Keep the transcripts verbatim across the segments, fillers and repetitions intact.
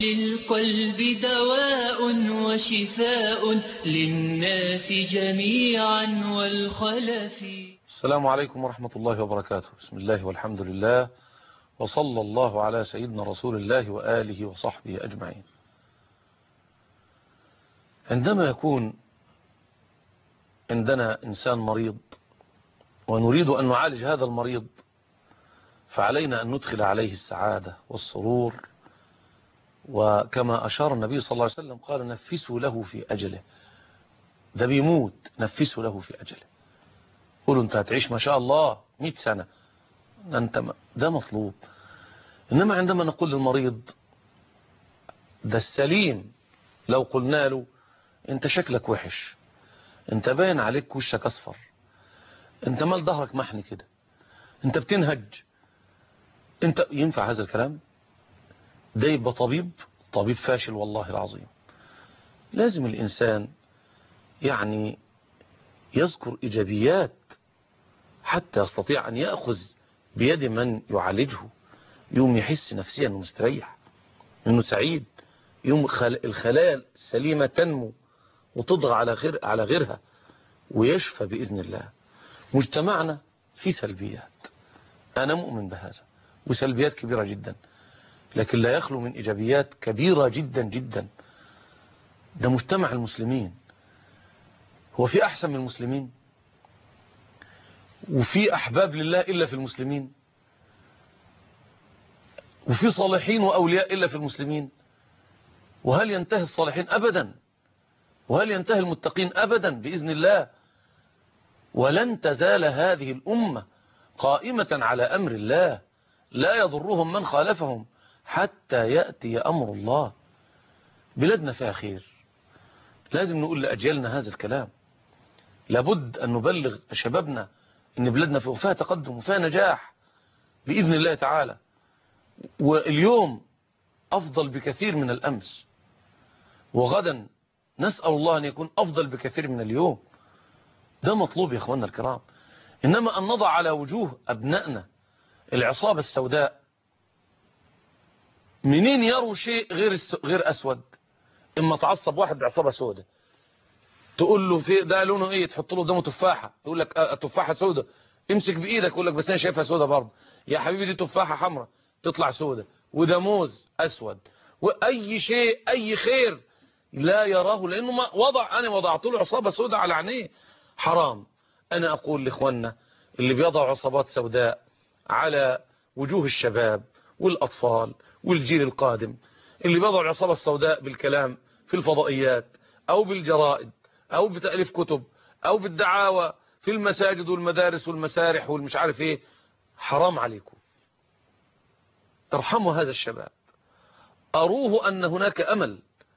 للقلب دواء وشفاء للناس جميعا والخلف. السلام عليكم ورحمة الله وبركاته. بسم الله والحمد لله، وصلى الله على سيدنا رسول الله وآله وصحبه أجمعين. عندما يكون عندنا إنسان مريض ونريد أن نعالج هذا المريض، فعلينا أن ندخل عليه السعادة والسرور، وكما أشار النبي صلى الله عليه وسلم قال: نفسوا له في أجله. ده بيموت، نفسوا له في أجله. قولوا أنت هتعيش ما شاء الله مئة سنة، أنت ده مطلوب. إنما عندما نقول للمريض ده السليم، لو قلنا له أنت شكلك وحش، أنت باين عليك وشك أصفر، أنت مال ظهرك محني كده، أنت بتنهج، أنت ينفع هذا الكلام؟ ده يبقى طبيب طبيب فاشل والله العظيم. لازم الإنسان يعني يذكر إيجابيات حتى يستطيع أن يأخذ بيد من يعالجه، يوم يحس نفسيا أنه مستريح، أنه سعيد، يوم الخلايا السليمة تنمو وتضغى على غير على غيرها ويشفى بإذن الله. مجتمعنا فيه سلبيات، أنا مؤمن بهذا، وسلبيات كبيرة جدا، لكن لا يخلو من إيجابيات كبيرة جدا جدا. ده مجتمع المسلمين، هو في أحسن من المسلمين؟ وفي أحباب لله إلا في المسلمين؟ وفي صالحين وأولياء إلا في المسلمين؟ وهل ينتهي الصالحين؟ أبدا. وهل ينتهي المتقين؟ أبدا بإذن الله. ولن تزال هذه الأمة قائمة على أمر الله، لا يضرهم من خالفهم حتى يأتي أمر الله. بلادنا فيها خير، لازم نقول لأجيالنا هذا الكلام. لابد أن نبلغ شبابنا أن بلادنا فيها تقدم وفيها نجاح بإذن الله تعالى، واليوم أفضل بكثير من الأمس، وغدا نسأل الله أن يكون أفضل بكثير من اليوم. ده مطلوب يا أخواننا الكرام. إنما أن نضع على وجوه أبنائنا العصابة السوداء، منين يروا شيء غير غير أسود؟ إما تعصب واحد بعصابة سوداء تقول له في ده لونه إيه، تحط له قدامه تفاحة يقول لك آه تفاحة سوداء، امسك بإيدك يقول لك بس أنا شايفها سوداء برضه. يا حبيبي دي تفاحة حمراء تطلع سوداء، وده موز أسود، وأي شيء أي خير لا يراه، لأنه ما وضع أنا وضعت له عصابة سوداء على عينيه. حرام. أنا أقول لإخواننا اللي بيضعوا عصابات سوداء على وجوه الشباب والأطفال والجيل القادم، اللي بيضعوا العصابة السوداء بالكلام في الفضائيات أو بالجرائد أو بتأليف كتب أو بالدعاوى في المساجد والمدارس والمسارح والمش عارف إيه، حرام عليكم. ارحموا هذا الشباب، أروه أن هناك أمل،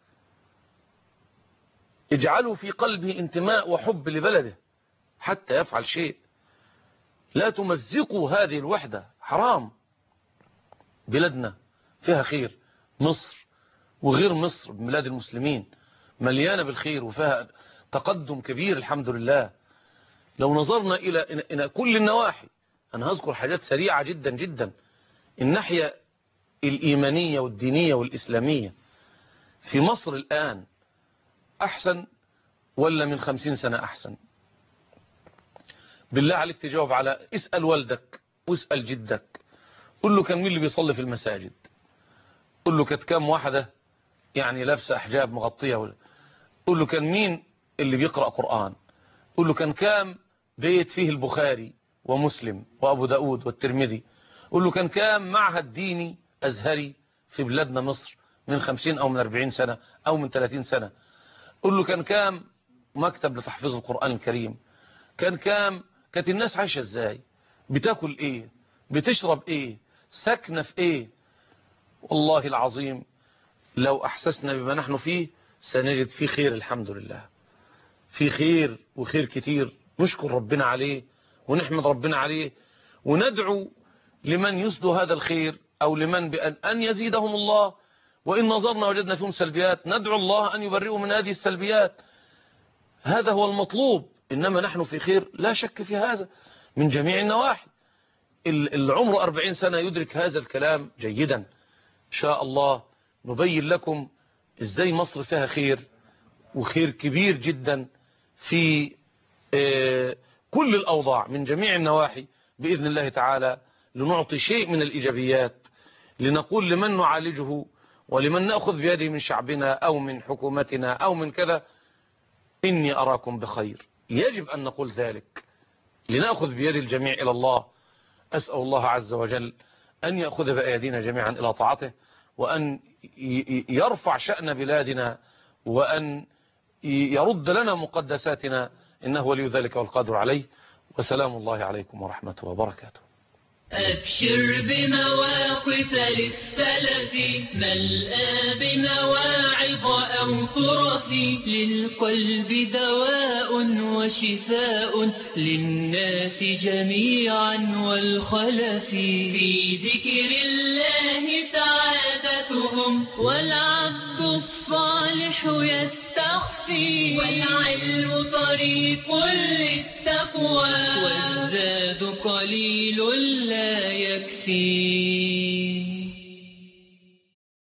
اجعلوا في قلبه انتماء وحب لبلده حتى يفعل شيء. لا تمزقوا هذه الوحدة، حرام. بلادنا فيها خير، مصر وغير مصر بلاد المسلمين مليانة بالخير وفيها تقدم كبير الحمد لله. لو نظرنا إلى إلى كل النواحي، أنا هذكر حاجات سريعة جدا جدا. الناحية الإيمانية والدينية والإسلامية في مصر الآن أحسن ولا من خمسين سنة أحسن؟ بالله عليك تجاوب على، اسأل والدك واسأل جدك، قل له كان مين اللي بيصلي في المساجد، قل له كانت كام واحدة يعني لابسة حجاب مغطية، قل له كان مين اللي بيقرأ قرآن، قل له كان كام بيت فيه البخاري ومسلم وأبو داود والترمذي، قل له كان كام معهد ديني أزهري في بلادنا مصر من خمسين أو من أربعين سنة أو من ثلاثين سنة، قل له كان كام مكتب لتحفيظ القرآن الكريم، كان كام، كانت الناس عايشة ازاي، بتاكل ايه، بتشرب ايه، ساكنة في ايه. والله العظيم لو احسسنا بما نحن فيه سنجد فيه خير الحمد لله، في خير وخير كتير، نشكر ربنا عليه ونحمد ربنا عليه، وندعو لمن يسدو هذا الخير أو لمن بأن أن يزيدهم الله. وإن نظرنا وجدنا فيهم سلبيات ندعو الله أن يبرئوا من هذه السلبيات، هذا هو المطلوب. إنما نحن في خير لا شك في هذا من جميع النواحي. العمر أربعين سنة يدرك هذا الكلام جيدا إن شاء الله. نبين لكم ازاي مصر فيها خير، وخير كبير جدا في كل الأوضاع من جميع النواحي بإذن الله تعالى، لنعطي شيء من الإيجابيات، لنقول لمن نعالجه ولمن نأخذ بيده من شعبنا أو من حكومتنا أو من كذا: إني أراكم بخير. يجب أن نقول ذلك، لنأخذ بيد الجميع إلى الله. أسأل الله عز وجل أن يأخذ بأيدينا جميعا إلى طاعته، وأن يرفع شأن بلادنا، وأن يرد لنا مقدساتنا، إنه ولي ذلك والقادر عليه. وسلام الله عليكم ورحمته وبركاته. أبشر بمواقف للسلف ملآ بمواعظ أو طرف، للقلب دواء وشفاء للناس جميعا والخلف. في ذكر الله سعادتهم والعبد الصالح يستخفي، والعلم طريق للتقوى والزاد قليل لا يكفي.